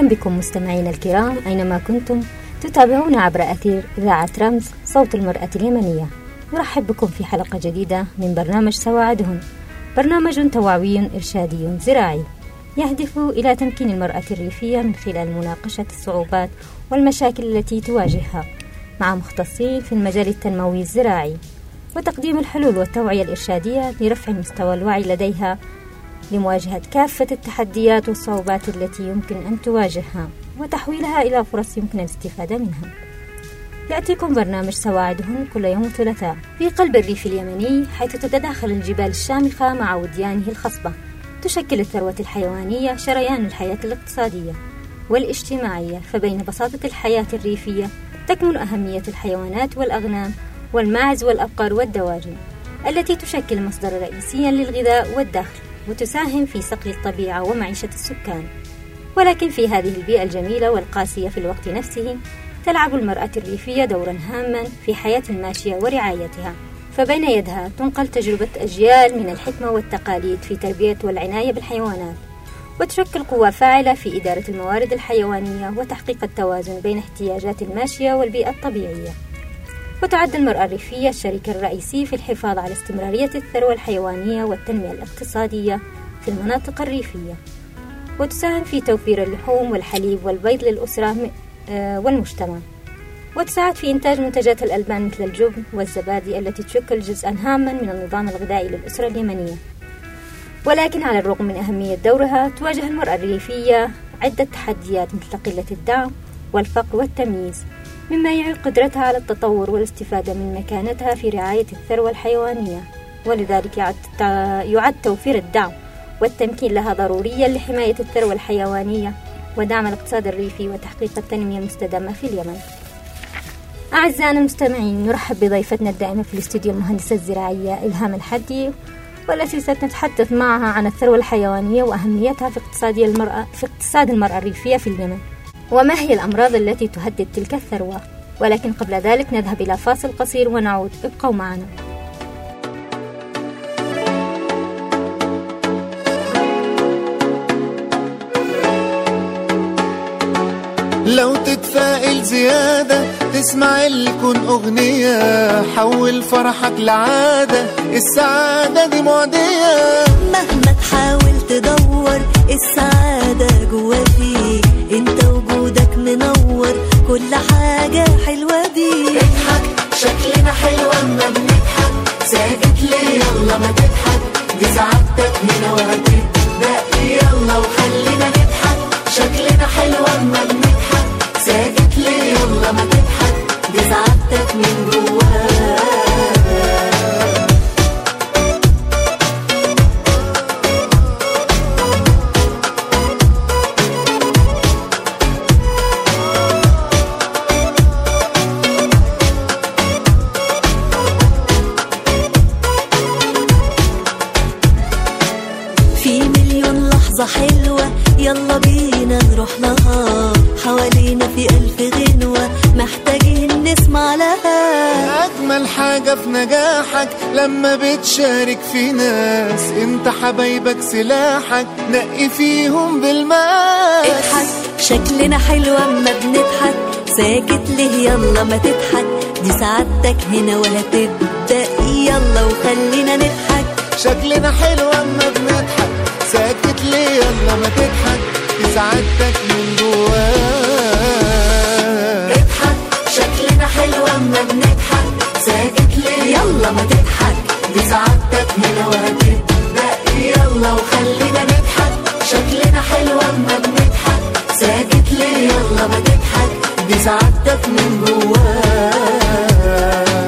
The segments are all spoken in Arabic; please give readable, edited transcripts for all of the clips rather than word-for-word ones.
أهلا بكم مستمعين الكرام أينما كنتم تتابعون عبر أثير إذاعة رمز صوت المرأة اليمنية. نرحب بكم في حلقة جديدة من برنامج سواعدهن، برنامج توعوي إرشادي زراعي يهدف إلى تمكين المرأة الريفية من خلال مناقشة الصعوبات والمشاكل التي تواجهها مع مختصين في المجال التنموي الزراعي، وتقديم الحلول والتوعية الإرشادية لرفع مستوى الوعي لديها لمواجهة كافة التحديات والصعوبات التي يمكن أن تواجهها وتحويلها إلى فرص يمكن الاستفادة منها. يأتيكم برنامج سواعدهن كل يوم ثلاثاء في قلب الريف اليمني، حيث تتداخل الجبال الشامخة مع وديانه الخصبة. تشكل الثروة الحيوانية شريان الحياة الاقتصادية والاجتماعية، فبين بساطة الحياة الريفية تكمن أهمية الحيوانات والأغنام والماعز والأبقار والدواجن التي تشكل مصدر رئيسيا للغذاء والدخل وتساهم في صقل الطبيعة ومعيشة السكان. ولكن في هذه البيئة الجميلة والقاسية في الوقت نفسه تلعب المرأة الريفية دورا هاما في حياة الماشية ورعايتها، فبين يدها تنقل تجربة أجيال من الحكمة والتقاليد في تربية والعناية بالحيوانات، وتشكل قوة فاعلة في إدارة الموارد الحيوانية وتحقيق التوازن بين احتياجات الماشية والبيئة الطبيعية. وتعد المرأة الريفية الشريك الرئيسي في الحفاظ على استمرارية الثروة الحيوانية والتنمية الاقتصادية في المناطق الريفية، وتساهم في توفير اللحوم والحليب والبيض للأسرة والمجتمع، وتساعد في إنتاج منتجات الألبان مثل الجبن والزبادي التي تشكل جزءا هاما من النظام الغذائي للأسرة اليمنية. ولكن على الرغم من أهمية دورها تواجه المرأة الريفية عدة تحديات مثل قلة الدعم والفقر والتمييز، مما يعيق قدرتها على التطور والاستفادة من مكانتها في رعاية الثروة الحيوانية. ولذلك يعد توفير الدعم والتمكين لها ضروريا لحماية الثروة الحيوانية ودعم الاقتصاد الريفي وتحقيق التنمية المستدامة في اليمن. أعزائنا المستمعين، نرحب بضيفتنا الدائمة في الاستوديو المهندسة الزراعية إلهام الحدي، والتي سنتحدث معها عن الثروة الحيوانية وأهميتها في اقتصاد المرأة الريفية في اليمن، وما هي الأمراض التي تهدد تلك الثروة. ولكن قبل ذلك نذهب إلى فاصل قصير ونعود، ابقوا معنا. لو تتفائل زيادة تسمع الكون أغنية، حول فرحك لعادة، السعادة دي معدية. مهما تحاول تدور السعادة جوا فيك، انت وجودك منور كل حاجة حلوة بيك. اضحك شكلنا حلو اما بنضحك، ساكت ليه يلا ما تضحك، دي سعادتك هنا وهتبدأ، يلا وخلينا نضحك. شكلنا حلو اما بنضحك، ساكت ليه يلا ما تضحك، دي سعادتك من جواك. في مليون لحظة حلوة يلا بينا نروح لها، حوالينا في ألف غنوة محتاجين نسمع لها. أجمل حاجة في نجاحك لما بتشارك في ناس، انت حبايبك سلاحك نقي فيهم بالماس. اضحك شكلنا حلو اما بنضحك، ساكت ليه يلا ما تضحك، دي سعادتك هنا وهتبدأ، يلا وخلينا نضحك. شكلنا حلو اما بنضحك، ساكت ليه يلا ما تضحك، دي سعادتك من جواك. اضحك شكلنا حلو اما بنضحك، ساكت ليه يلا ما تضحك، دي سعادتك هنا وهتبدأ، يلا وخلينا نضحك. شكلنا حلو اما بنضحك، ساكت ليه يلا ما تضحك، دي سعادتك من جواك.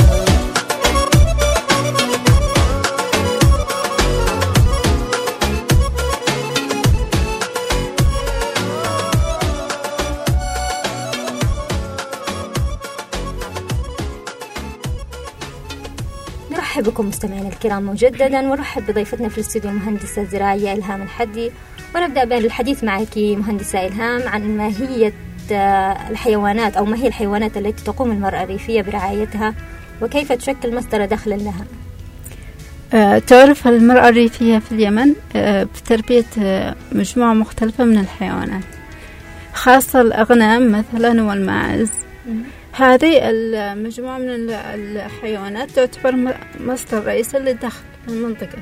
نرحب بكم مستمعينا الكرام مجددا، ونرحب بضيفتنا في الاستوديو المهندسة الزراعية إلهام الحدي. ونبدأ بالحديث معك مهندسة إلهام عن ماهية الحيوانات، أو ما هي الحيوانات التي تقوم المرأة الريفية برعايتها وكيف تشكل مصدر دخل لها. تعرف المرأة الريفية في اليمن بتربية مجموعة مختلفة من الحيوانات. خاصة الأغنام مثلا والماعز. هذه المجموعة من الحيوانات تعتبر مصدر رئيسي للدخل في المنطقة.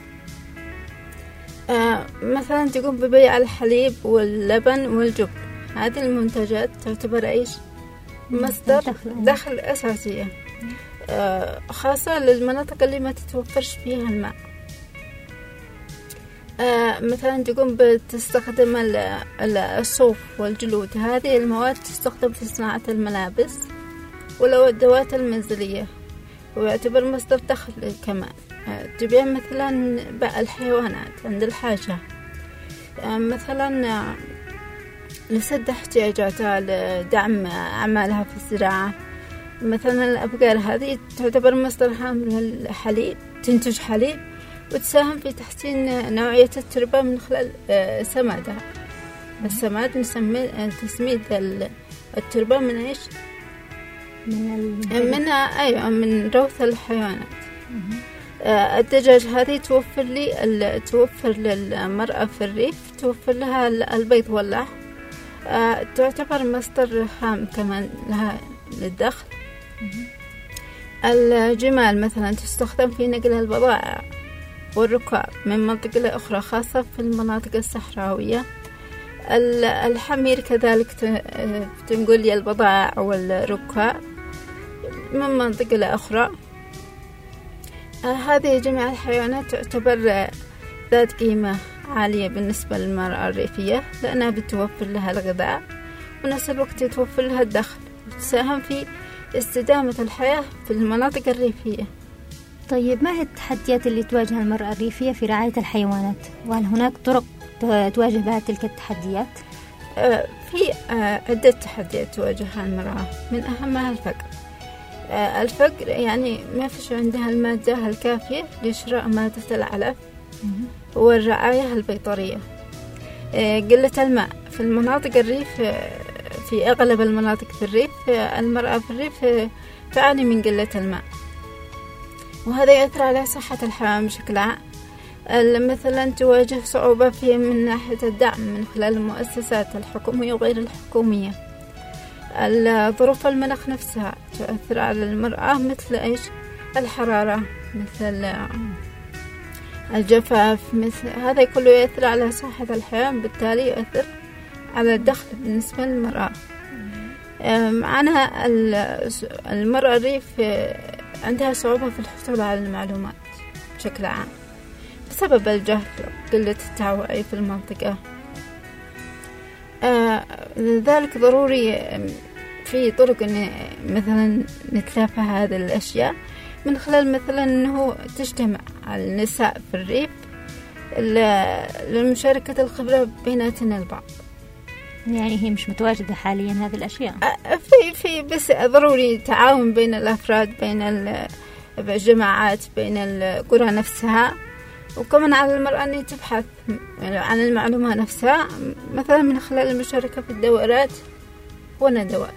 مثلا تقوم ببيع الحليب واللبن والجبن. هذه المنتجات تعتبر إيش؟ مصدر دخل أساسية، خاصة للمناطق اللي ما تتوفرش فيها الماء. مثلا تقوم بتستخدم الصوف والجلود. هذه المواد تستخدم في صناعة الملابس والأدوات المنزلية، ويعتبر مصدر دخل كمان. تبيع مثلا الحيوانات عند الحاجة، مثلا لسد احتياجاتها، لدعم أعمالها في الزراعة. مثلا الأبقار هذه تعتبر مصدر هام للحليب، تنتج حليب وتساهم في تحسين نوعية التربة من خلال سمادها. السماد تسميد التربة من إيش؟ من روث الحيوانات. الدجاج هذه توفر للمرأة في الريف، توفر لها البيض واللحم. تعتبر مصدر هام كمان لها للدخل. الجمال مثلا تستخدم في نقل البضائع والركاب من منطقة لأخرى، خاصة في المناطق الصحراوية. الحمير كذلك تنقل البضائع والركاب من منطقة لأخرى. هذه جميع الحيوانات تعتبر ذات قيمة عالية بالنسبة للمرأة الريفية، لأنها بتوفر لها الغذاء ونفس الوقت توفر لها الدخل، وتساهم في استدامة الحياة في المناطق الريفية. طيب، ما هي التحديات اللي تواجه المرأة الريفية في رعاية الحيوانات؟ وهل هناك طرق تواجه بها تلك التحديات؟ في عدة تحديات تواجهها المرأة، من أهمها الفقر. الفقر يعني ما فيش عندها المادة الكافية لشراء مادة العلف والرعاية البيطرية. قلة الماء في المناطق الريف، في أغلب المناطق في الريف المرأة في الريف تعاني من قلة الماء، وهذا يأثر على صحة الحيوان بشكل عام. مثلا تواجه صعوبة في من ناحية الدعم من خلال المؤسسات الحكومية وغير الحكومية. ظروف المناخ نفسها تؤثر على المرأة، مثل إيش؟ الحرارة، مثل الجفاف، مثل هذا كله يأثر على صحة الحيوان، بالتالي يؤثر على الدخل بالنسبة للمرأة. معنا المرأة الريف عندها صعوبة في الحصول على المعلومات بشكل عام بسبب الجهل وقلة التوعية في المنطقة. لذلك ضروري في طرق إن مثلا نتلافى هذه الأشياء من خلال مثلا أنه تجتمع النساء في الريف لمشاركة الخبرة بيناتنا البعض. يعني هي مش متواجدة حاليا هذه الأشياء؟ في بس ضروري تعاون بين الأفراد، بين الجماعات، بين القرى نفسها. وكمان على المرأة أن تبحث عن المعلومة نفسها، مثلا من خلال المشاركة في الدورات وندوات.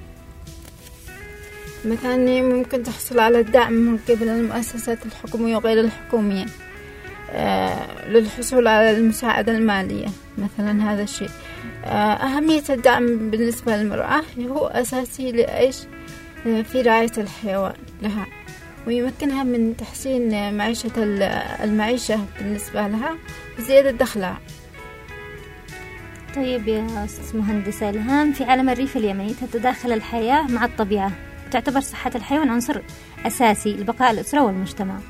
مثلا ممكن تحصل على الدعم من قبل المؤسسات الحكومية وغير الحكومية للحصول على المساعدة المالية مثلا. هذا الشيء أهمية الدعم بالنسبة للمرأة هو أساسي لإيش؟ في رعاية الحيوان لها، ويمكنها من تحسين المعيشة بالنسبة لها وزيادة دخلها. طيب يا أستاذ مهندسة إلهام، في عالم الريف اليمني تتداخل الحياة مع الطبيعة، تعتبر صحة الحيوان عنصر أساسي لبقاء الأسرة والمجتمع.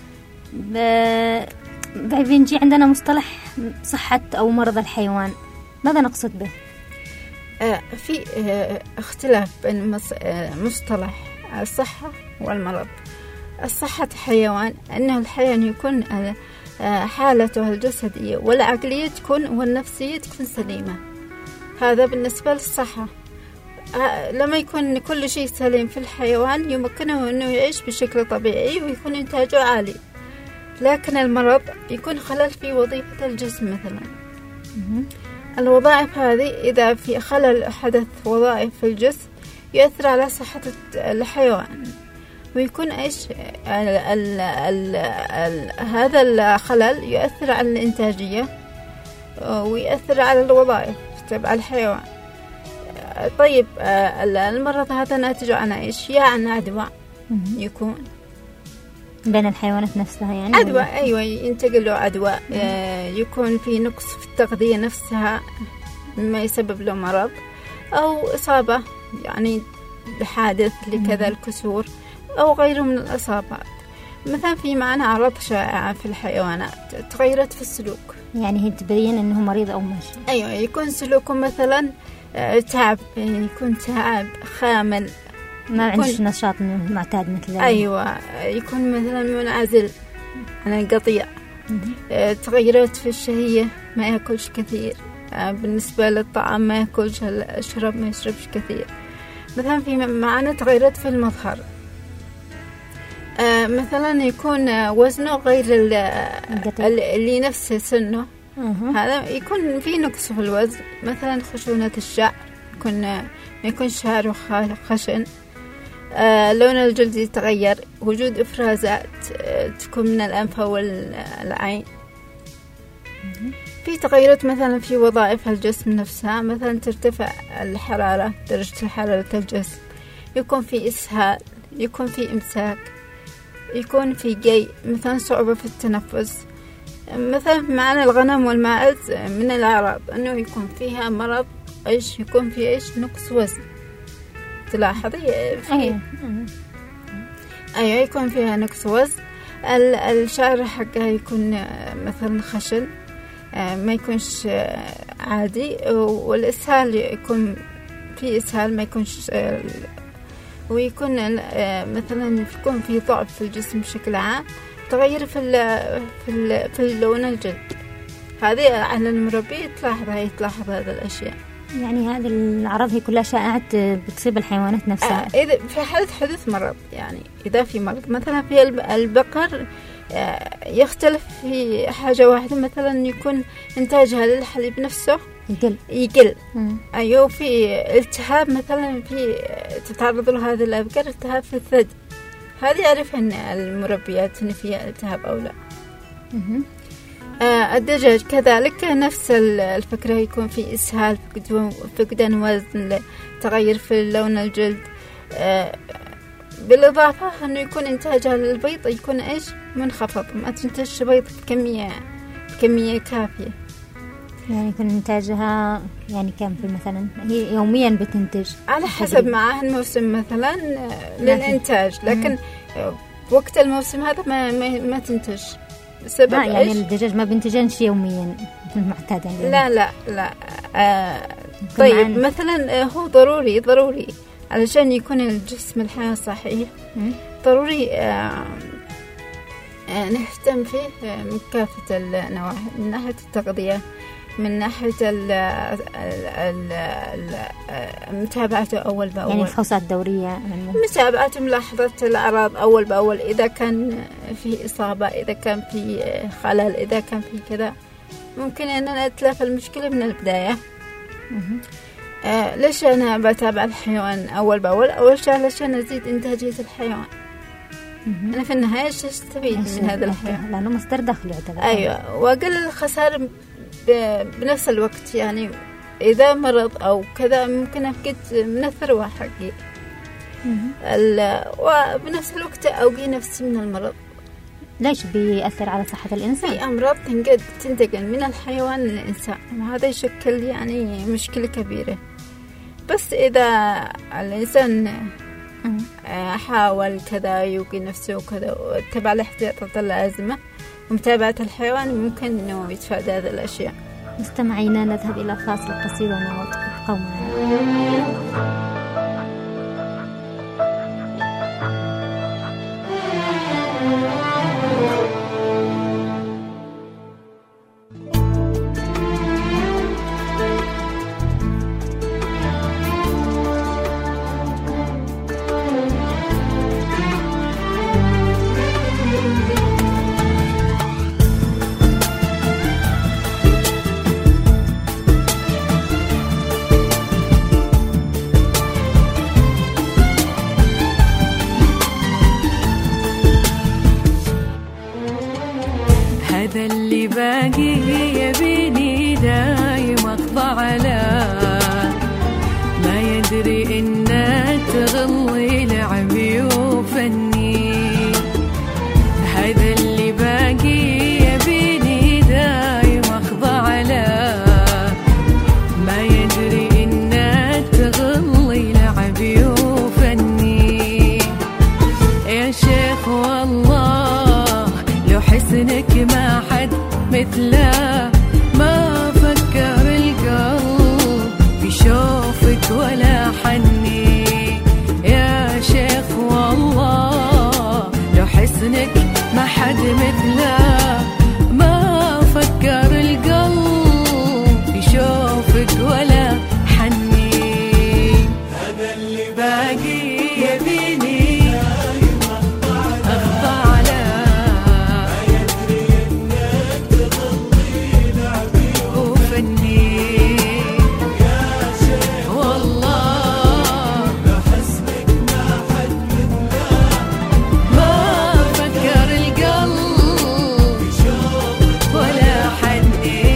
بيجي عندنا مصطلح صحة أو مرض الحيوان، ماذا نقصد به؟ في اختلاف بين مصطلح الصحة والمرض. الصحة حيوان أنه الحيوان يكون حالته الجسدية والعقلية تكون والنفسية تكون سليمة، هذا بالنسبة للصحة. لما يكون كل شيء سليم في الحيوان يمكنه أنه يعيش بشكل طبيعي ويكون إنتاجه عالي. لكن المرض يكون خلل في وظيفة الجسم مثلا. الوظائف هذه إذا في خلل حدث وظائف في الجسم يؤثر على صحة الحيوان، ويكون إيش هذا الخلل يؤثر على الإنتاجية ويؤثر على الوظائف تبع الحيوان. طيب المرض هذا ناتج عن إيش؟ يا عن عدوى يكون بين الحيوانات نفسها يعني عدوى، أيوة ينتقل له عدوى. يكون في نقص في التغذية نفسها مما يسبب له مرض، أو إصابة يعني بحادث لكذا الكسور أو غيره من الإصابات. مثلا في معنا أعراض شائعة في الحيوانات، تغيرات في السلوك، يعني هي تبين أنه مريض أو ماشي. أيوة يكون سلوكه مثلا تعب، يكون تعب خامل، ما عندش نشاط معتاد مثل أيوة يكون مثلا منعزل عن القطيع. تغيرات في الشهية، ما يأكلش كثير، بالنسبة للطعام ما يأكلش، الشرب ما يشربش كثير. مثلا في معنا تغيرات في المظهر، مثلا يكون وزنه غير اللي نفس سنه، هذا يكون في نقص في الوزن. مثلا خشونة الشعر، ما يكون شعره خشن. لون الجلد يتغير، وجود إفرازات تكون من الأنف والعين. في تغيرات مثلا في وظائف الجسم نفسها، مثلا ترتفع الحرارة، درجة حرارة الجسم، يكون في إسهال، يكون في إمساك، يكون في جي، مثلا صعوبة في التنفس. مثلا معنا الغنم والماعز من الأعراض أنه يكون فيها مرض إيش، يكون في إيش نقص وزن. تلاحظي أيوة يكون فيها نقص وزن. الشعر حقها يكون مثلا خشن، ما يكونش عادي. والإسهال يكون في إسهال، ما يكونش، ويكون مثلا يكون في ضعف في الجسم بشكل عام. تغير في اللون الجلد، هذه على المربي تلاحظ هذه الأشياء. يعني هذه الأعراض هي كلها شائعات بتصيب الحيوانات نفسها. إذا في حالة حدوث مرض، يعني إذا في مرض مثلا في البقر يختلف في حاجة واحدة، مثلا يكون إنتاجها للحليب نفسه يقل. أيوة في التهاب مثلا، في تتعرض له هذه الأبقار التهاب في الثدي، هذه يعرف أن المربيات أن فيها التهاب أو لا. الدجاج كذلك نفس الفكرة، يكون في إسهال، فقدان وزن، تغير في لون الجلد. بالإضافة أنه يكون إنتاجها للبيض يكون إيش منخفض، ما تنتج بيض بكمية كافية. يعني يكون إنتاجها يعني كم في مثلا، هي يوميا بتنتج على حسب معاه الموسم مثلا للإنتاج، لكن وقت الموسم هذا ما تنتج. يعني الدجاج ما بينتجنش يوميا مثل المعتاد يعني. لا. طيب مثلا هو ضروري علشان يكون الجسم الحيوان صحيح، ضروري نهتم فيه من كافة النواحي، من ناحية التغذية، من ناحية متابعته أول بأول، يعني الفحوصات الدورية، متابعته، ملاحظة الأعراض أول بأول، إذا كان في إصابة، إذا كان في خلل، إذا كان في كذا، ممكن أن نتلافى المشكلة من البداية. ليش أنا بتابع الحيوان أول بأول؟ أول شيء علشان أزيد إنتاجية الحيوان. أنا في النهاية استفيد من هذا الحيوان لأنه مصدر دخل يعتبر. أيوة، وأقل الخسارة بنفس الوقت. يعني إذا مرض أو كذا ممكن أفقد من الثروة حقي، وبنفس الوقت أوقي نفسي من المرض. ليش بيأثر على صحة الإنسان؟ في أمراض تنتقل من الحيوان للإنسان، وهذا يشكل يعني مشكلة كبيرة. بس إذا الإنسان حاول كذا يوقي نفسه وكذا، واتبع الاحتياطات اللازمة ومتابعة الحيوان، ممكن إنه يتفادى هذه الأشياء. مستمعينا نذهب إلى فاصل قصير ونعود، ابقوا معنا. شيخ والله لو حسنك ما حد مثله، ما فكر القلب في شوفك ولا حني. يا شيخ والله لو حسنك ما حد مثله، ما فكر القلب في شوفك ولا حني. هذا اللي باقي يبيني أخضع له، ما يدري إنك تظلي لعبي وفني. يا شيخ والله لو حسنك ما حد مثله، ما فكر القلب في شوقك ولا حني.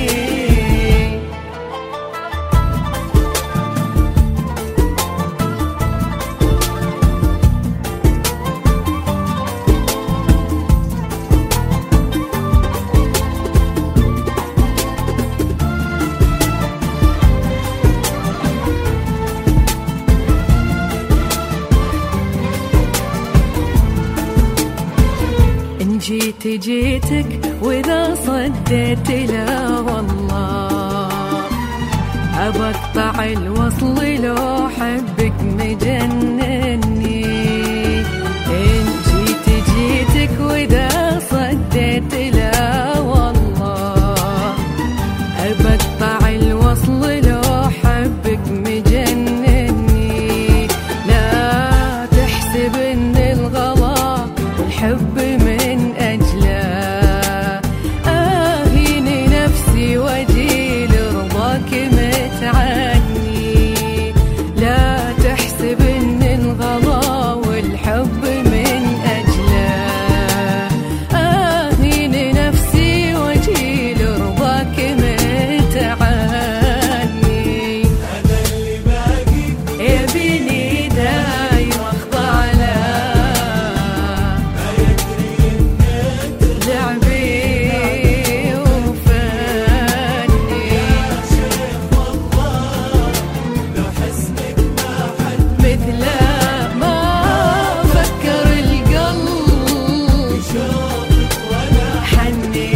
إن جيتك وإذا صديت لا والله، أبقطع الوصل لو حبك مجنني. إن جيتك وإذا صديت لا والله، أبقطع الوصل لو حبك مجنني. لا تحسب إن الغلا والحب من أجله، أهين نفسي وأجي لرضاك متعني. لا تحسب إن الغلا والحب من أجله، أهين نفسي وأجي لرضاك متعني. هذا اللي باقي يبيني دايم أخضع له، لعبي وفني. يا شيخ والله لو حسنك ما حد مثله، ما فكر القلب بشوقك ولا حني.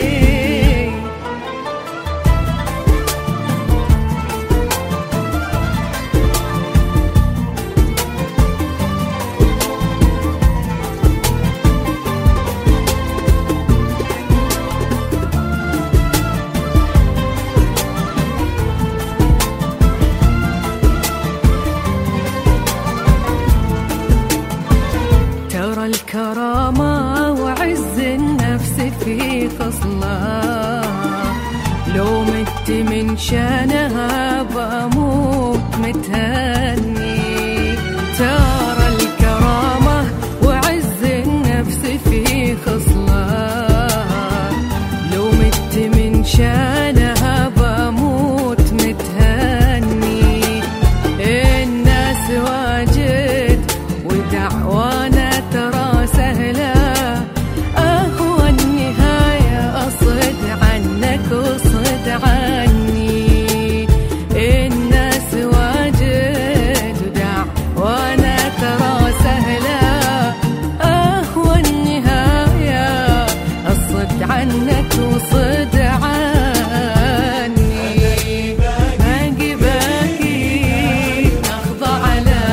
ترى الكرامة وعز النفس في خصلة، لو مت من شانها بموت متهني. ترى الكرامة وعز النفس في خصلة، لو مت من شانها بموت متهني. الناس واجد ودعوانا ترى سهلة، أهوى النهاية أصد عنك وصد عني. الناس واجد ودعوانا ترى سهلة، أهوى النهاية أصد عنك وصد عني. باقي باقي أخضع له،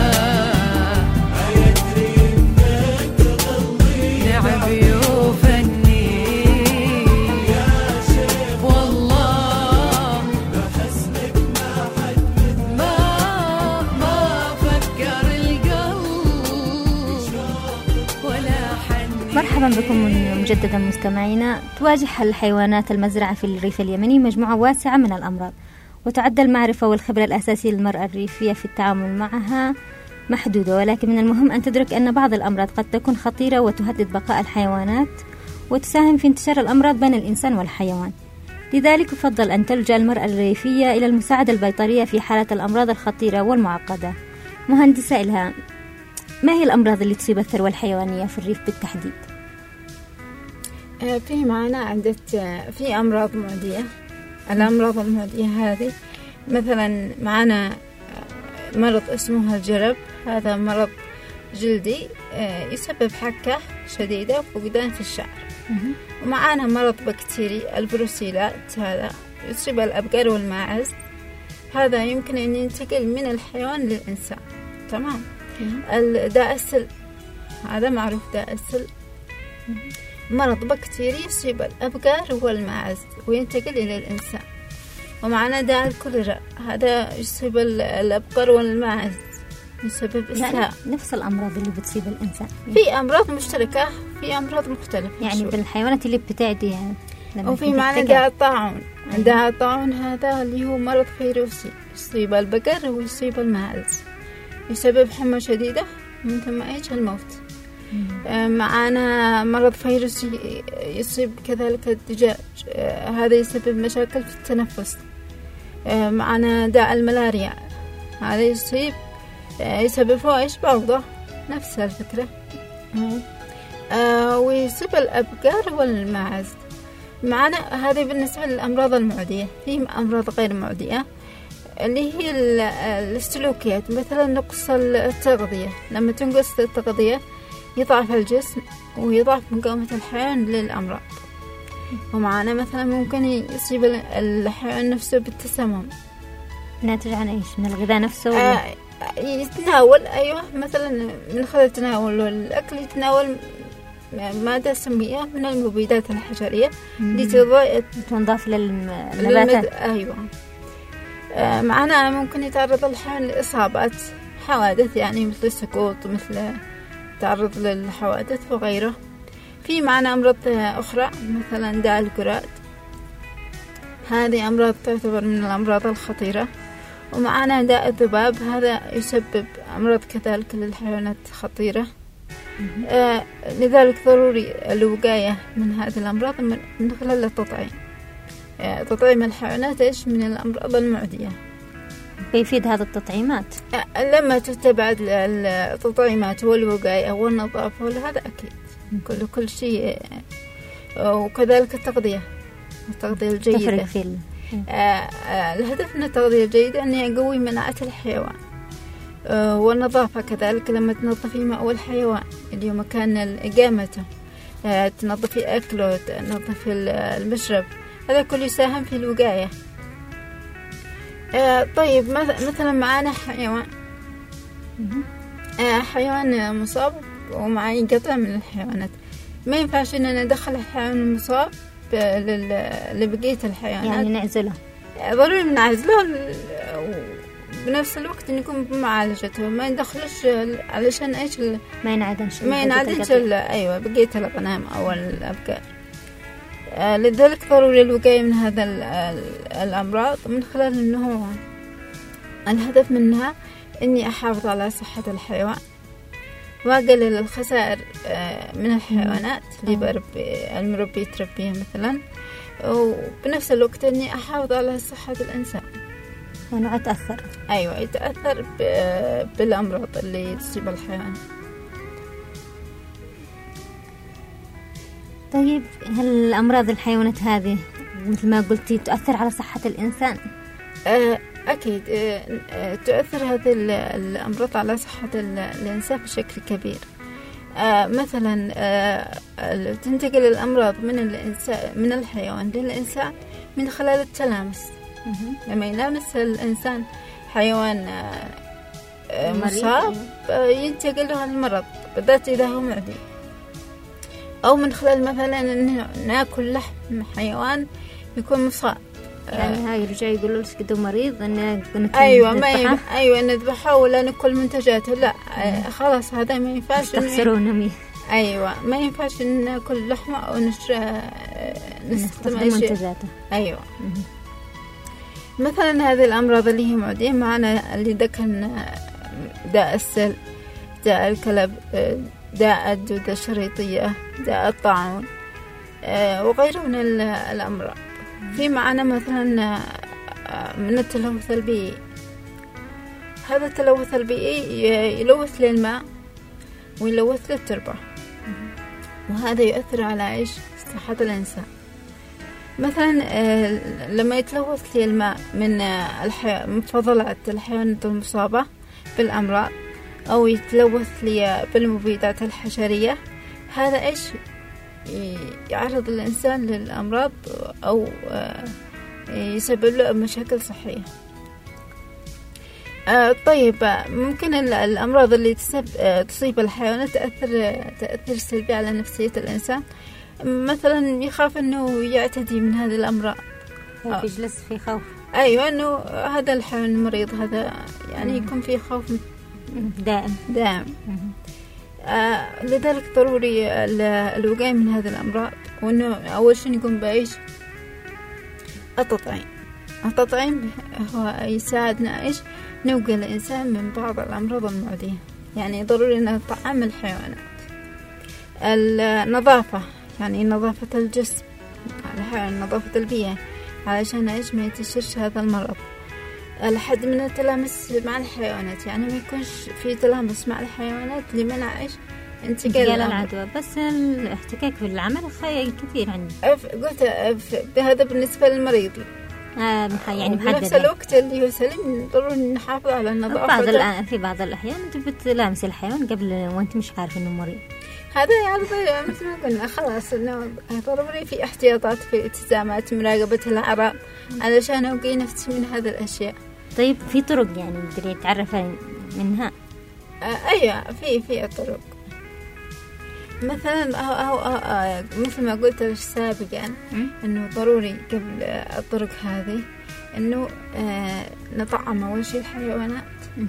لعبي وفني. يا شيخ والله لو حسنك ما حد مثله، ما فكر القلب ولا حني. مرحبا بكم مجددا مستمعينا. تواجه الحيوانات المزرعة في الريف اليمني مجموعة واسعة من الأمراض، وتعد المعرفة والخبرة الأساسية للمرأة الريفية في التعامل معها محدودة، ولكن من المهم أن تدرك أن بعض الأمراض قد تكون خطيرة وتهدد بقاء الحيوانات وتساهم في انتشار الأمراض بين الإنسان والحيوان. لذلك يفضل أن تلجأ المرأة الريفية إلى المساعدة البيطرية في حالة الأمراض الخطيرة والمعقدة. مهندسة إلهام، ما هي الأمراض اللي تصيب الثروة الحيوانية في الريف بالتحديد؟ في معنا عدة في أمراض معدية. الأمراض المعدية هذه مثلا معنا مرض اسمه الجرب، هذا مرض جلدي يسبب حكة شديدة وفقدان في الشعر. ومعانا مرض بكتيري البروسيلات، هذا يصيب الأبقار والماعز، هذا يمكن أن ينتقل من الحيوان للإنسان. تمام. داء السل، هذا معروف داء السل، مرض بكتيري يصيب الأبقار والماعز وينتقل إلى الإنسان. ومعنا داء الكوليرا، هذا يصيب الأبقار والماعز، يسبب إسهال. يعني نفس الأمراض اللي بتصيب الإنسان، في أمراض مشتركة، في أمراض مختلفة يعني بالحيوانات اللي بتعدي يعني. وفي معنا داء الطاعون. داء الطاعون هذا اللي هو مرض فيروسي يصيب البقر ويصيب الماعز، يسبب حمى شديدة من ثم يجي الموت. معنا مرض فيروسي يصيب كذلك الدجاج، هذا يسبب مشاكل في التنفس. معنا داء الملاريا، هذا يسبب فوائش بعوضة، نفس الفكرة. ويصيب الأبقار والماعز. معنا هذه بالنسبة للأمراض المعدية. في أمراض غير معدية اللي هي السلوكيات، مثلا نقص التغذية. لما تنقص التغذية يضعف الجسم ويضعف مقاومة الحيوان للأمراض. ومعنا مثلا ممكن يصيب الحيوان نفسه بالتسمم، ناتج عن إيش؟ من الغذاء نفسه ولا؟ يتناول، أيوة، مثلا من خلال تناول الأكل يتناول مادة سمية من المبيدات الحشرية اللي تنضاف للنباتات. أيوة. معنا ممكن يتعرض الحيوان لإصابات، حوادث، يعني مثل السقوط، مثل تعرض للحوادث وغيره. في معنا أمراض أخرى مثلا داء الجراد، هذه أمراض تعتبر من الأمراض الخطيرة. ومعنا داء الذباب، هذا يسبب أمراض كذلك للحيوانات خطيرة. لذلك ضروري الوقاية من هذه الأمراض من خلال التطعيم. تطعيم الحيوانات إيش من الأمراض المعدية. بيفيد هذا التطعيمات لما تتبع التطعيمات والوقاية والنظافة وهذا أكيد كل شيء. وكذلك التغذية الجيدة. الهدف من التغذية الجيدة أن يقوي مناعة الحيوان. والنظافة كذلك، لما تنظفي مأوى الحيوان اللي هو مكان إقامته، تنظفي أكله، تنظفي المشرب، هذا كله يساهم في الوقاية. طيب مثلا معانا حيوان مصاب ومعي قطع من الحيوانات، ما ينفعش إننا ندخل الحيوان المصاب لبقية الحيوانات، يعني نعزله. ضروري نعزله، بنفس الوقت نقوم بمعالجته، ما ندخلش علشان إيش ما ينعدمش أيوة بقية الغنم أو الأبقار. لذلك ضروري الوقاية من هذا الأمراض من خلال أنه الهدف منها أني أحافظ على صحة الحيوان وأقلل الخسائر من الحيوانات اللي المربي تربيها مثلا، وبنفس الوقت أني أحافظ على صحة الإنسان. يعني أتأثر، أيوة، يتأثر بالأمراض اللي تصيب الحيوان. طيب هل أمراض الحيوانات هذه مثل ما قلتي تؤثر على صحة الإنسان؟ أكيد تؤثر هذه الأمراض على صحة الإنسان بشكل كبير. مثلا تنتقل الأمراض من الحيوان للإنسان من خلال التلامس. لما يلامس الإنسان حيوان مصاب ينتقل له المرض، بالذات إذا هو معدي. أو من خلال مثلا إنه ناكل لحم حيوان يكون مصاب، يعني هاي يرجع يقولوا لك قدو مريض إنه أيوة أيوة نذبحه ولا ناكل منتجاته، لا خلاص هذا ما ينفعش. تخسرونه. أيوة ما ينفعش إن ناكل لحمة أو نستخدم منتجاته. أيوة. مثلا هذه الأمراض اللي هي معدية معنا اللي ذكرنا داء السل، داء الكلب، داء الدودة الشريطية، داء الطاعون وغيره من الأمراض. في معنا مثلا من التلوث البيئي. هذا التلوث البيئي يلوث للماء ويلوث للتربة، وهذا يؤثر على إيش؟ صحة الإنسان. مثلا لما يتلوث لي الماء من فضلات الحيوانات المصابة بالأمراض، أو يتلوث لي بالمبيدات الحشرية، هذا إيش يعرض الإنسان للأمراض أو يسبب له مشاكل صحية. طيب ممكن الأمراض اللي تصيب الحيوانات تأثر سلبي على نفسية الإنسان. مثلا يخاف أنه يعتدي من هذه الأمراض، يجلس في خوف. أيوة، أنه هذا الحيوان المريض هذا يعني يكون في خوف دائم. لذلك ضروري الوقاية من هذه الأمراض، وأنه أول شيء نقوم بإيش؟ التطعيم هو يساعدنا إيش؟ نوقي الإنسان من بعض الأمراض المعدية. يعني ضروري أن نطعم الحيوانات. النظافة، يعني نظافة الجسم الحيوان، نظافة البيئة، علشان إيش ما ينتشرش هذا المرض. الحد من التلامس مع الحيوانات، يعني ما يكونش في تلامس مع الحيوانات لمنع إيش؟ انتقال العدوى. بس الاحتكاك في العمل خير كثير عندي. قلت هذا بالنسبة للمريض. يعني في نفس الوقت اللي هو سليم ضروري نحافظ على النظافة. في بعض الأحيان أنت بتلامس الحيوان قبل وأنت مش عارف إنه مريض. هذا يعني مثل ما قلنا خلاص إنه ضروري في احتياطات، في التزامات، مراقبة الأعراض علشان أوقي نفسي من هذه الأشياء. طيب في طرق يعني تقدري تعرفي منها؟ أيوة، في طرق. مثلا أو مثل ما قلت سابقا إنه ضروري قبل الطرق هذه إنه نطعم أول شيء الحيوانات،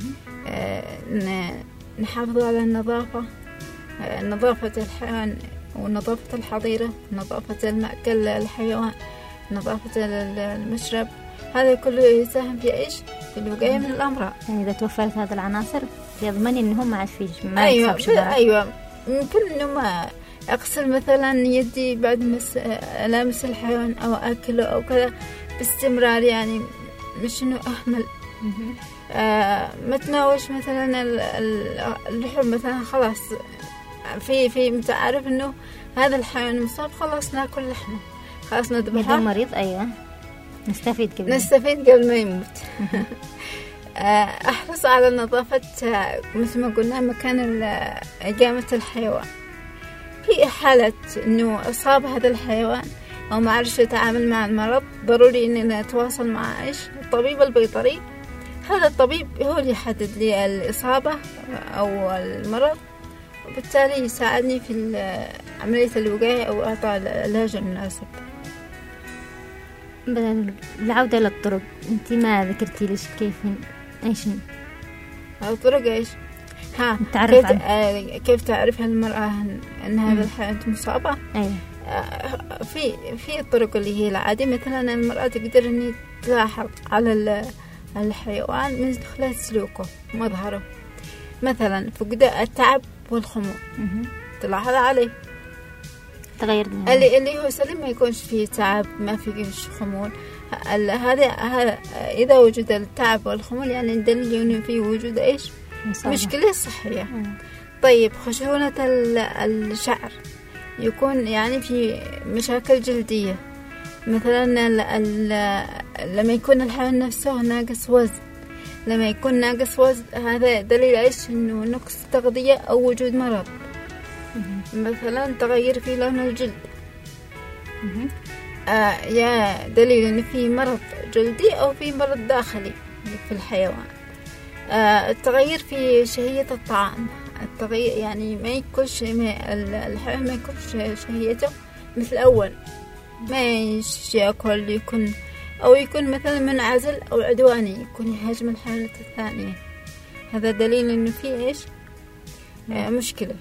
نحافظ على النظافة، نظافة الحيوان ونظافة الحظيرة، نظافة المأكل الحيوان، نظافة المشرب. هذا كله يساهم في إيش؟ في الوقاية من الأمراض. يعني إذا توفرت هذه العناصر يضمن إنهم ما فيش أيوة ممكن إنه ما أغسل مثلا يدي بعد ما ألامس الحيوان أو أكله أو كذا باستمرار، يعني مش إنه أهمل. ما تناوش مثلا اللحوم مثلا، خلاص في متعارف إنه هذا الحيوان مصاب، خلاص ناكل لحمه، خلاص نذبحه. إذا مريض أيوة نستفيد قبل ما يموت. أحرص على نظافة مثل ما قلنا مكان إقامة الحيوان. في حالة إنه أصاب هذا الحيوان أو ما عرفش يتعامل مع المرض، ضروري إننا نتواصل مع إيش؟ الطبيب البيطري. هذا الطبيب هو اللي يحدد لي الإصابة أو المرض، وبالتالي يساعدني في عملية الوقاية أو إعطاء العلاج المناسب. العودة للطرق، أنت ما ذكرتي ليش كيف إيش الطرق إيش؟ كيف تعرف المرأة أن هذا الحيوان مصابة؟ أيوة. في الطرق اللي هي العادية، مثلا المرأة تقدر أن تلاحظ على الحيوان من خلال سلوكه ومظهره. مثلا فقدان التعب والخمول تلاحظ عليه. تغير اللي هو سليم ما يكونش فيه تعب، ما فيش خمول. هذا إذا وجد التعب والخمول يعني دليل إنه فيه وجود إيش؟ مشكلة صحية. طيب خشونة الشعر، يكون يعني في مشاكل جلدية. مثلا لما يكون الحيوان نفسه ناقص وزن، لما يكون ناقص وزن هذا دليل إيش؟ إنه نقص تغذية أو وجود مرض. مثلا تغير في لون الجلد، يا دليل إن في مرض جلدي أو في مرض داخلي في الحيوان. التغير في شهية الطعام، التغير يعني ما يكونش الحيوان ما يكونش شهيته مثل أول، ما يأكل، يكون مثلا منعزل أو عدواني، يكون يهاجم الحيوانات الثانية. هذا دليل إنه في إيش؟ مشكلة.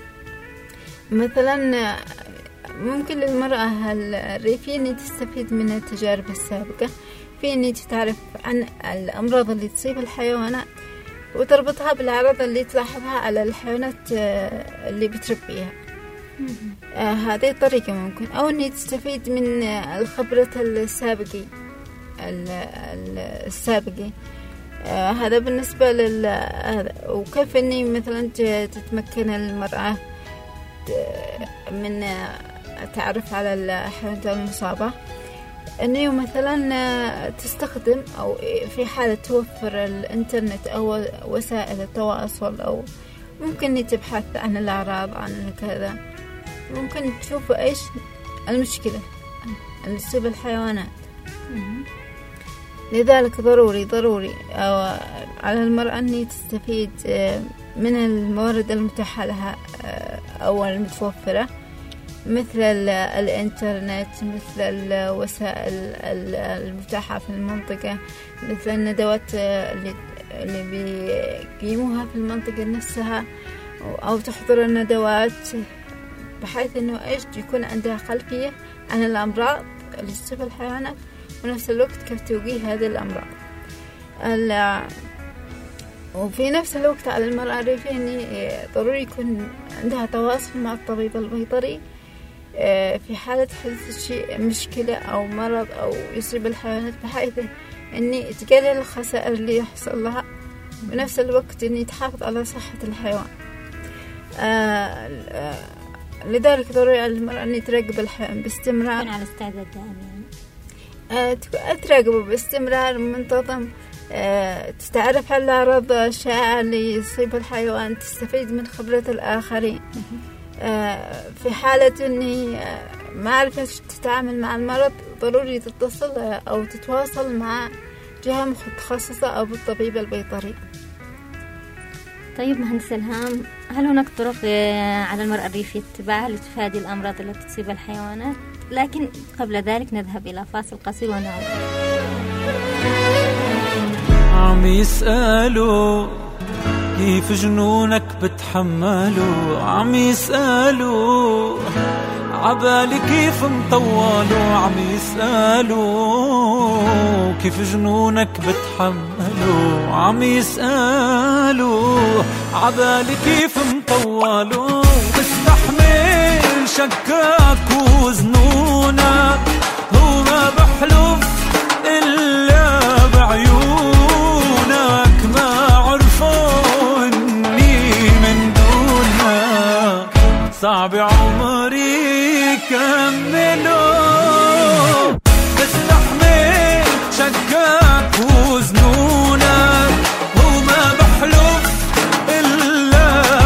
مثلا ممكن للمرأة الريفية أن تستفيد من التجارب السابقة في أن تعرف عن الأمراض اللي تصيب الحيوانات وتربطها بالأعراض اللي تلاحظها على الحيوانات اللي بتربيها. هذه طريقة ممكن. أو أني تستفيد من الخبرة السابقة. هذا بالنسبة وكيف أني مثلا تتمكن المرأة من التعرف على الحيوانات المصابة. أنه مثلا تستخدم أو في حالة توفر الإنترنت أو وسائل التواصل، أو ممكن تبحث عن الأعراض عن كذا، ممكن تشوف إيش المشكلة اللي تصيب الحيوانات. لذلك ضروري على المرأة أن تستفيد من الموارد المتاحة لها أو المتوفرة، مثل الإنترنت، مثل الوسائل المتاحة في المنطقة، مثل الندوات اللي بيقيموها في المنطقة نفسها، أو تحضر الندوات بحيث أنه إيش يكون عندها خلفية عن الأمراض اللي تصيب الحيوانات، ونفس الوقت كيف توقيه هذه الأمراض. وفي نفس الوقت على المرأة الريفية أن ضروري يكون عندها تواصل مع الطبيب البيطري في حالة حدوث شيء مشكلة أو مرض أو يصيب الحيوانات، بحيث أني تقلل الخسائر اللي يحصل لها، ونفس الوقت أني تحافظ على صحة الحيوان. لذلك ضروري على المرأة أن تراقب الحيوان باستمرار، على استعداد دائم، تراقبه باستمرار منتظم، تتعرف على الأعراض الشائعة اللي يصيب الحيوان، تستفيد من خبرة الآخرين. في حالة أني ما عرفت تتعامل مع المرض، ضروري تتصل أو تتواصل مع جهة متخصصة أو بالطبيب البيطري. طيب مهندسة إلهام، هل هناك طرق على المرأة الريفية تتبعها لتفادي الأمراض التي تصيب الحيوانات؟ لكن قبل ذلك نذهب إلى فاصل قصير ونعود. عم يسألوا كيف جنونك بتحملوا، عم يسألوا عبالي كيف مطولوا، عم يسألوا كيف جنونك بتحملوا، عم يسألوا عبالي كيف مطولوا. بستحمل شكاك وزنونك، هو ما بحلف إلا بعيونك، ما عرفوا إني من دونك صعب عمري كملوا. بستحمل شكاك وزنونك، وما بحلف إلا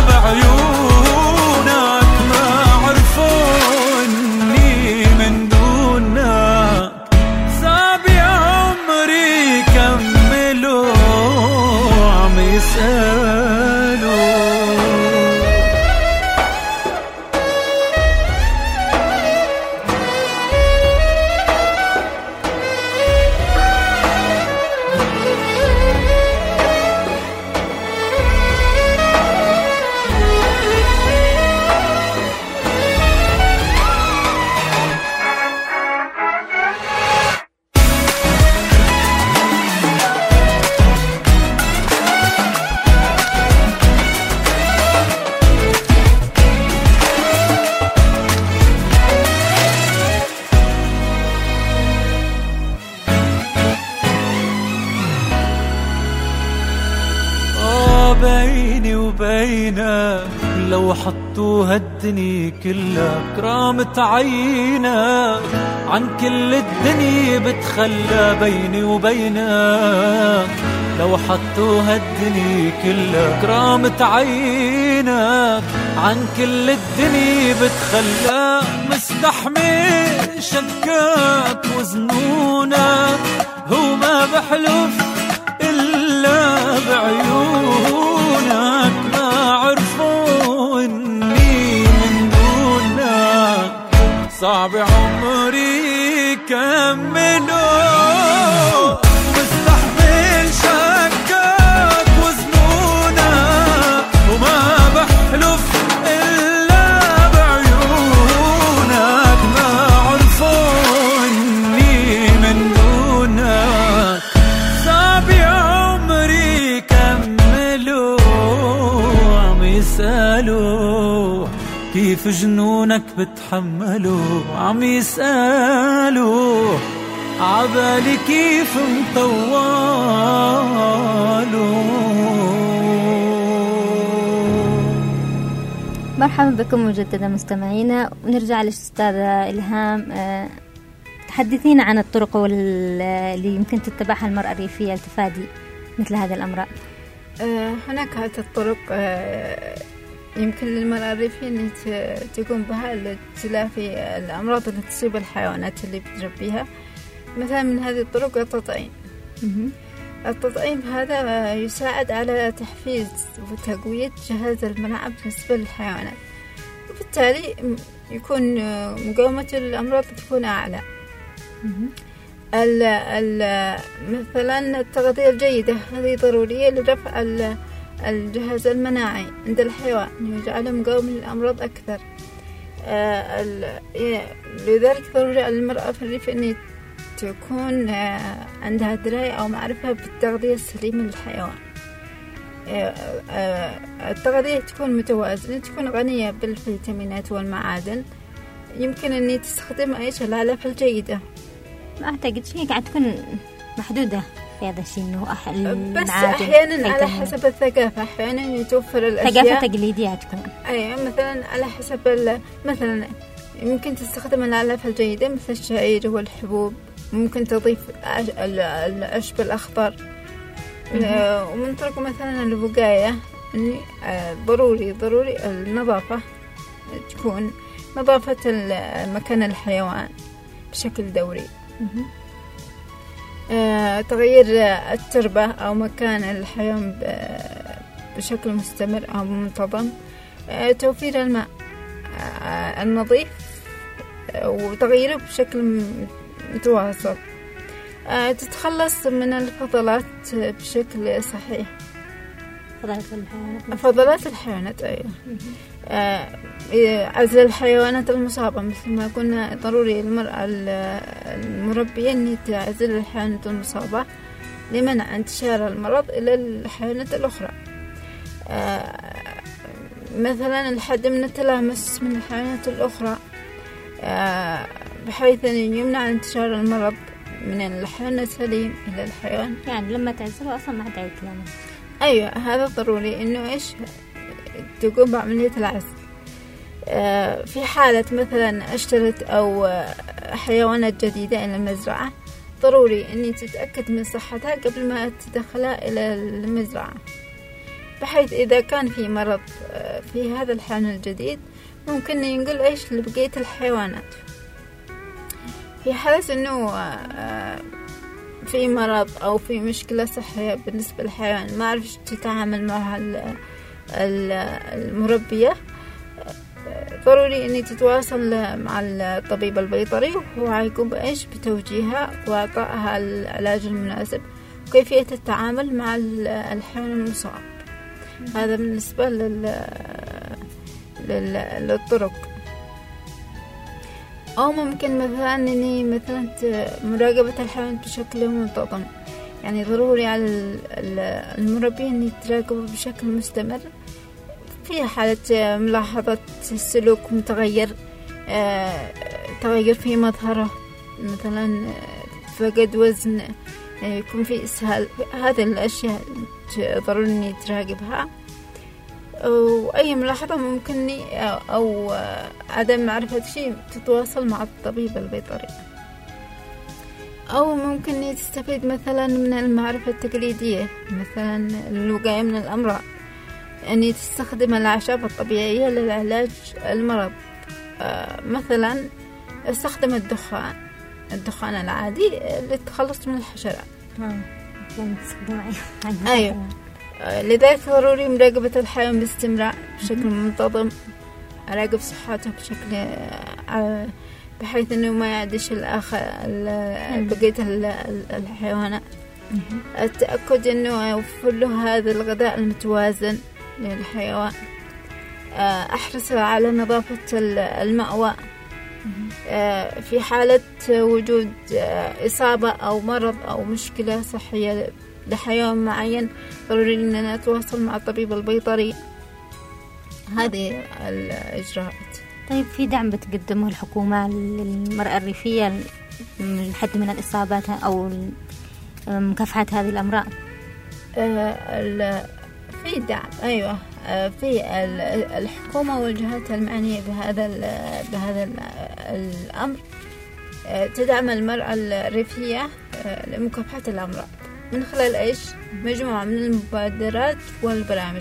بعيونك، ما عرفوا إني من دونك صعب عمري كملوا. عم يسألوا بيني وبينك، لو حطوا هالدنيا كلها كرامة عينك، عن كل الدنيا بتخلى بيني وبينك. لو حطوا هالدنيا كلها كرامة عينك، عن كل الدنيا بتخلى. مستحمل شكاك وزنونك، هو ما بحلف إلا بعيونك، ما عرفوا إني من دونك صعب عمري كملوا. مستحمل شكاك وزنونك، وما بحلف إلا بعيونك، ما عرفوا إني من دونك صعب عمري كملوا. عم يسألوا كيف جنونك بتحملوا، عم يسألوا عبالي كيف مطولوا. مرحبا بكم مجددا مستمعينا، ونرجع للأستاذة إلهام حدثينا عن الطرق اللي يمكن تتبعها المرأة الريفية لتفادي مثل هذا الأمراض. هناك عدة طرق يمكن للمرأة الريفية أن تقوم بها لتلافي الأمراض اللي تصيب الحيوانات اللي بتربيها. مثلا من هذه الطرق التطعيم. التطعيم هذا يساعد على تحفيز وتقوية جهاز المناعة بالنسبة للحيوانات، وبالتالي يكون مقاومة الأمراض تكون أعلى. مثلا التغذية الجيدة هذه ضرورية لرفع الجهاز المناعي عند الحيوان، يجعله مقاوم للأمراض أكثر. لذلك ضروري على المرأة في الريف أن تكون عندها دراية أو معرفة بالتغذية السليمة للحيوان. التغذية تكون متوازنة، تكون غنية بالفيتامينات والمعادن. يمكن أن تستخدم الأعلاف الجيدة. ما أعتقد شيء قاعد تكون محدودة في هذا الشيء، إنه بس أحيانا على حسب الثقافة، أحيانا يتوفر الأشياء ثقافة تقليدية تكون. أي مثلا على حسب مثلا ممكن تستخدم الأعلاف الجيدة مثل الشعير والحبوب، ممكن تضيف العشب الأخضر. ومن طرق مثلا الوقاية إني ضروري النظافة، تكون نظافة مكان الحيوان بشكل دوري. تغيير التربة أو مكان الحيوان بشكل مستمر أو منتظم. توفير الماء النظيف وتغييره بشكل متواصل. تتخلص من الفضلات بشكل صحيح. فضلات الحيوانات أيوة. عزل الحيوانات المصابة، مثل ما قلنا ضروري المرأة المربية أن تعزل الحيوانات المصابة لمنع انتشار المرض إلى الحيوانات الأخرى. مثلا الحد من التلامس من الحيوانات الأخرى بحيث أن يمنع انتشار المرض من الحيوان السليم إلى الحيوان. يعني لما تعزله أصلا ما عاد يتلامس. أيوة هذا ضروري إنه تقوم بعملية العزل. في حالة مثلا اشترت أو حيوانات جديدة إلى المزرعة، ضروري إني تتأكد من صحتها قبل ما تدخلها إلى المزرعة، بحيث إذا كان في مرض في هذا الحيوان الجديد ممكن ينقل لبقية الحيوانات. في حالة إنه في مرض أو في مشكلة صحية بالنسبة للحيوان ما عرفش تتعامل مع المربية، ضروري أني تتواصل مع الطبيب البيطري، وهو هيقوم بتوجيهها وإعطائها العلاج المناسب وكيفية التعامل مع الحيوان المصاب. هذا بالنسبة للطرق. أو ممكن مثلا أني مثلا مراقبة الحيوان بشكل منتظم، يعني ضروري على المربي أن يتراقبوا بشكل مستمر في حالة ملاحظة السلوك متغير، تغير في مظهره، مثلا فقد وزن، يكون في إسهال. هذه الأشياء ضروري أن يتراقبها. وأي ملاحظة ممكن أو عدم معرفة شيء تتواصل مع الطبيب البيطري. أو ممكن تستفيد مثلا من المعرفة التقليدية، مثلا الوقاية من الأمراض، أني تستخدم الأعشاب الطبيعية للعلاج المرض. مثلا استخدم الدخان العادي للتخلص من الحشرات. أيوة. لذلك ضروري مراقبة الحيوان باستمرار بشكل منتظم، أراقب صحته بشكل بحيث أنه ما يعدش بقية الحيوانات. التأكد أنه يوفر له هذا الغذاء المتوازن للحيوان. أحرص على نظافة المأوى. في حالة وجود إصابة أو مرض أو مشكلة صحية لحيوان معين ضروري أننا نتواصل مع الطبيب البيطري. هذه الإجراءات. طيب في دعم بتقدمه الحكومة للمرأة الريفية للحد من الإصابات أو مكافحة هذه الأمراض؟ في دعم، أيوة. في الحكومة والجهات المعنية بهذا الأمر تدعم المرأة الريفية لمكافحة الأمراض من خلال إيش؟ مجموعة من المبادرات والبرامج.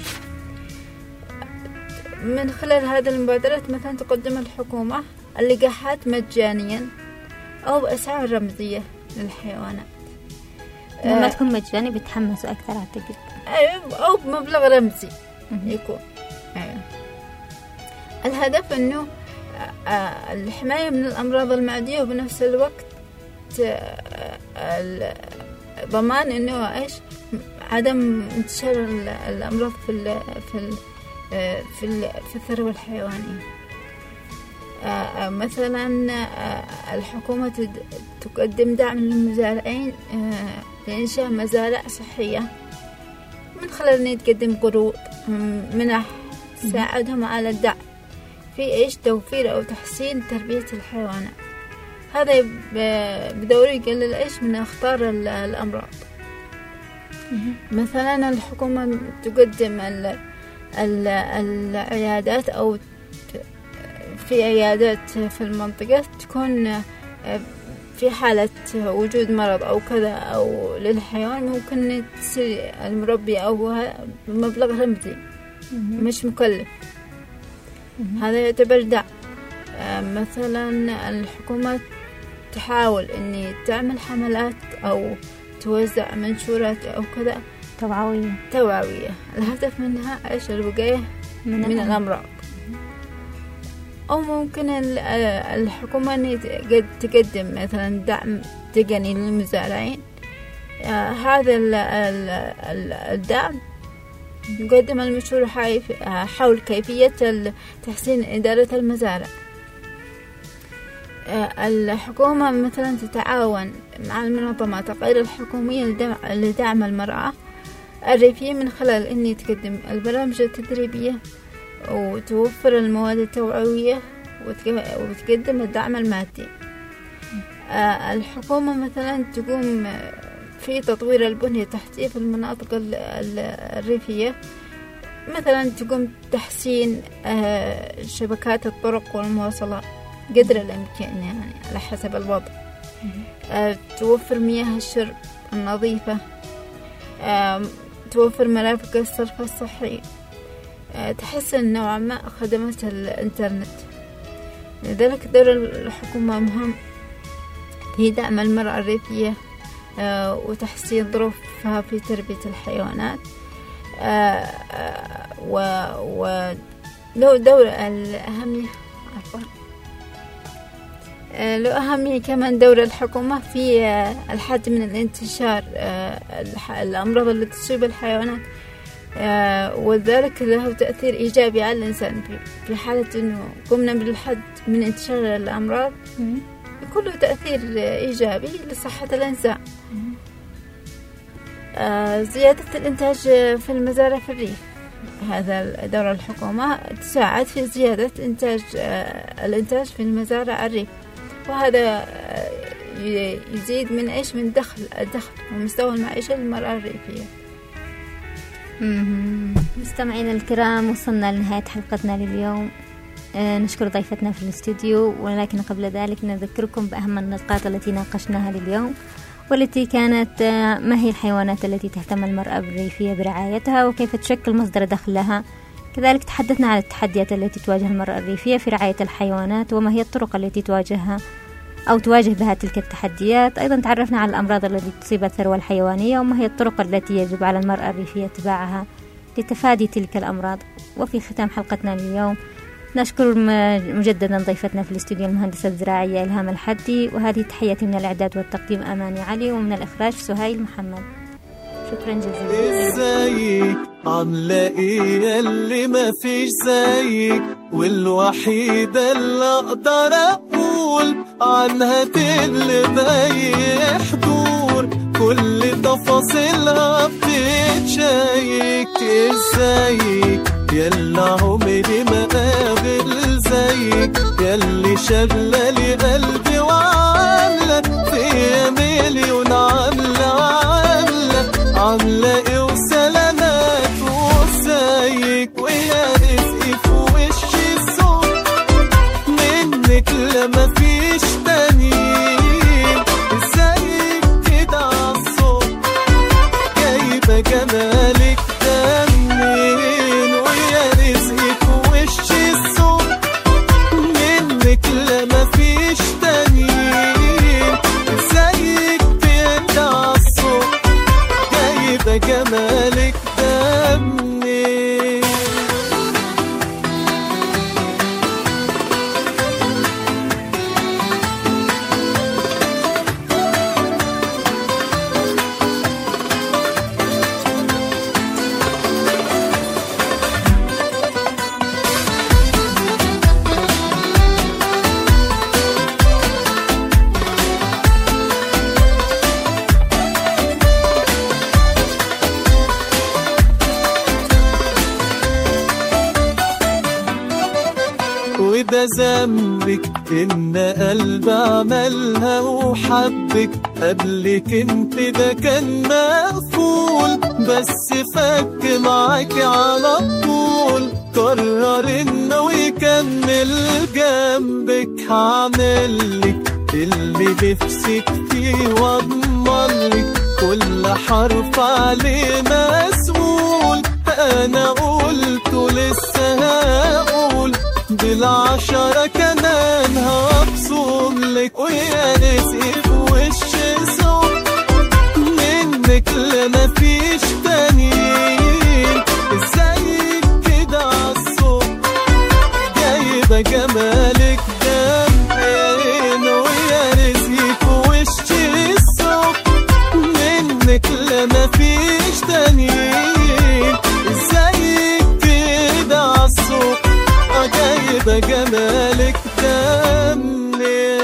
من خلال هذه المبادرات مثلا تقدم الحكومة اللقاحات مجانيا أو بأسعار رمزية للحيوانات. لما تكون مجاني بيتحمسوا أكثر أعتقد. أو بمبلغ رمزي يكون. الهدف أنه الحماية من الأمراض المعدية، وبنفس الوقت ضمان أنه إيش عدم انتشار الأمراض في الثروة الحيوانية. مثلا الحكومة تقدم دعم للمزارعين لإنشاء مزارع صحية من خلال أن تقدم قروض منح تساعدهم على الدعم في إيش توفير أو تحسين تربية الحيوانات. هذا بدوره يقلل إيش من أخطار الأمراض. مثلا الحكومة تقدم العيادات أو في عيادات في المنطقة تكون في حالة وجود مرض أو كذا أو للحيوان ممكن تصير المربي أو بمبلغ رمزي مش مكلف. هذا يعتبر دعم. مثلا الحكومة تحاول أن تعمل حملات أو توزع منشورات أو كذا توعوية. الهدف منها إيش؟ الوقاية من الأمراض. أو ممكن الحكومة تقدم مثلا دعم تقني للمزارعين. هذا الدعم يقدم المشروع حول كيفية تحسين إدارة المزارع. الحكومة مثلا تتعاون مع المنظمات غير الحكومية لدعم المرأة الريفية من خلال أن تقدم البرامج التدريبية وتوفر المواد التوعوية وتقدم الدعم المادي. الحكومة مثلا تقوم في تطوير البنية التحتية في المناطق الريفية. مثلا تقوم تحسين شبكات الطرق والمواصلات قدر الإمكان يعني على حسب الوضع. توفر مياه الشرب النظيفة. توفر مرافق الصرف الصحي. تحسن نوعا ما خدمات الإنترنت. لذلك دور الحكومة مهم في دعم المرأة الريفية وتحسين ظروفها في تربية الحيوانات. ولو دور الأهمية له أهمية كمان دور الحكومة في الحد من الانتشار الأمراض التي تصيب الحيوانات، وذلك له تأثير إيجابي على الإنسان. في حالة أنه قمنا بالحد من انتشار الأمراض يكون له تأثير إيجابي لصحة الإنسان. زيادة الإنتاج في المزارع في الريف، هذا دور الحكومة تساعد في زيادة الإنتاج في المزارع الريف، وهذا يزيد من إيش من الدخل ومستوى المعيشة للمرأة الريفية. مستمعينا الكرام، وصلنا لنهاية حلقتنا لليوم. نشكر ضيفتنا في الاستوديو، ولكن قبل ذلك نذكركم بأهم النقاط التي ناقشناها لليوم، والتي كانت ما هي الحيوانات التي تهتم المرأة الريفية برعايتها وكيف تشكل مصدر دخل لها. كذلك تحدثنا عن التحديات التي تواجه المرأة الريفية في رعاية الحيوانات وما هي الطرق التي تواجه بها تلك التحديات. أيضا تعرفنا على الأمراض التي تصيب الثروة الحيوانية وما هي الطرق التي يجب على المرأة الريفية اتباعها لتفادي تلك الأمراض. وفي ختام حلقتنا اليوم نشكر مجددا ضيفتنا في الاستوديو المهندسة الزراعية إلهام الحدي، وهذه تحياتي من الإعداد والتقديم أماني علي، ومن الإخراج سهيل محمد. شكرا جزيلا. ازيك عاملة ايه اللي ما فيش زيك، والوحيدة اللي اقدر اقول عنها تقلب حضور، كل تفاصيلها بتتشيك. ازيك يلا عمري ما قابل زيك، ياللي شغلة لي قلبي وعاملة فيا مليون عاملة ايه وسلامات وزيك، ويا رزقي في وشي الصوت منك لما فيش تاني. ده ذنبك إن قلب عملها وحبك قبلك انت ده كان مقفول، بس فك معاكي على طول قرر انه يكمل جنبك. هعملك اللي نفسك فيه واضمنلك كل حرف عليه مسؤول. انا قلت لسه هقول بالعشرة كمان هبصملك، ويا رزقي في وش صوت منك لا مفيش تانيين. ازيك كده عالصوت جايبة جمالك جنبين، ويا رزقي في وش الصوت منك لا مفيش تانيين. ازيك كده عالصوت جايبة جمالك ده منين؟